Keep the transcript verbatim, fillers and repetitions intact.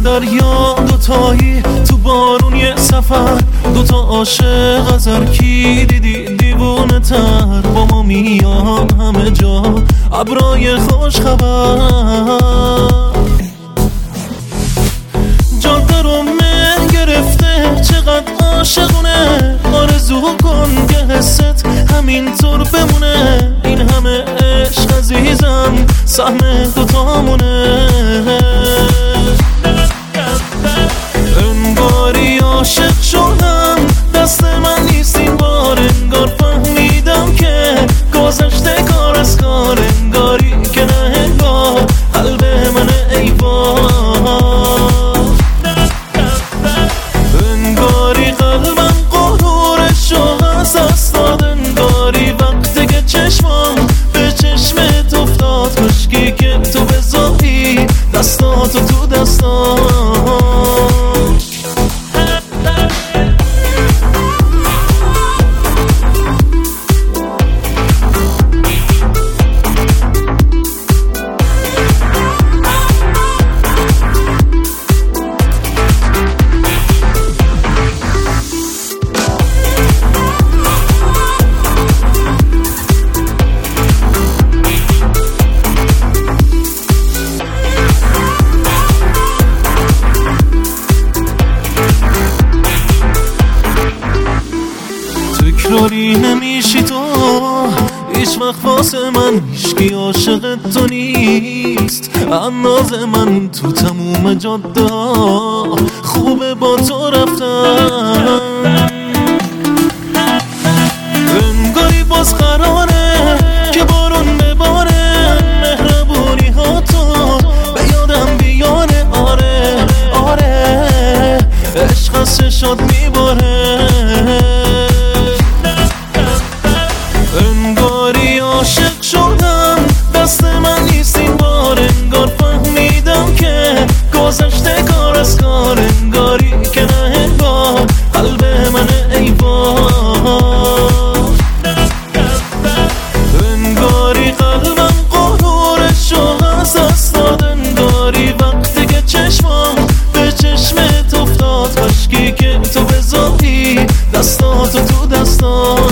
دریا دوتایی تو بارون یه سفر، دوتا عاشق از هر کی دیدی دیوونه تر. با ما میان همه جا ابرای خوش خبر، جاده رو من گرفته چقدر عاشقونه. آرزو کن که حست همینطور بمونه، این همه عشق عزیزم سهم دوتامونه. انگاری عاشق شدم دست من نیست این بار، انگار فهمیدم که گذشته کار از کار، انگاری که نه انگار قلب من ای بار. انگاری قلبم قرورشو از دست داد، انگاری وقتی که چشمم به چشمت افتاد، کشکی که تو بذاری دستاتو تو دستام. تکراری نمیشی تو هیچ وقت واسه من، هیچکی عاشق تو نیست انداز من. تو تموم جاده خوبه با تو رفتن، انگاری باز قراره که بارون بباره، مهربونی ها تو به یادم بیاره. آره آره عشق از چشات میباره، انگاری عاشق شدم دست من نیست این بار، انگار فهمیدم که گذشته کار از کار، انگاری که نه انگار قلب من ای بار. انگاری قلبم قرورشو از دست داد، انگاری وقتی که چشمم به چشمت افتاد، کاشکی که تو بذاری دستاتو تو دستام.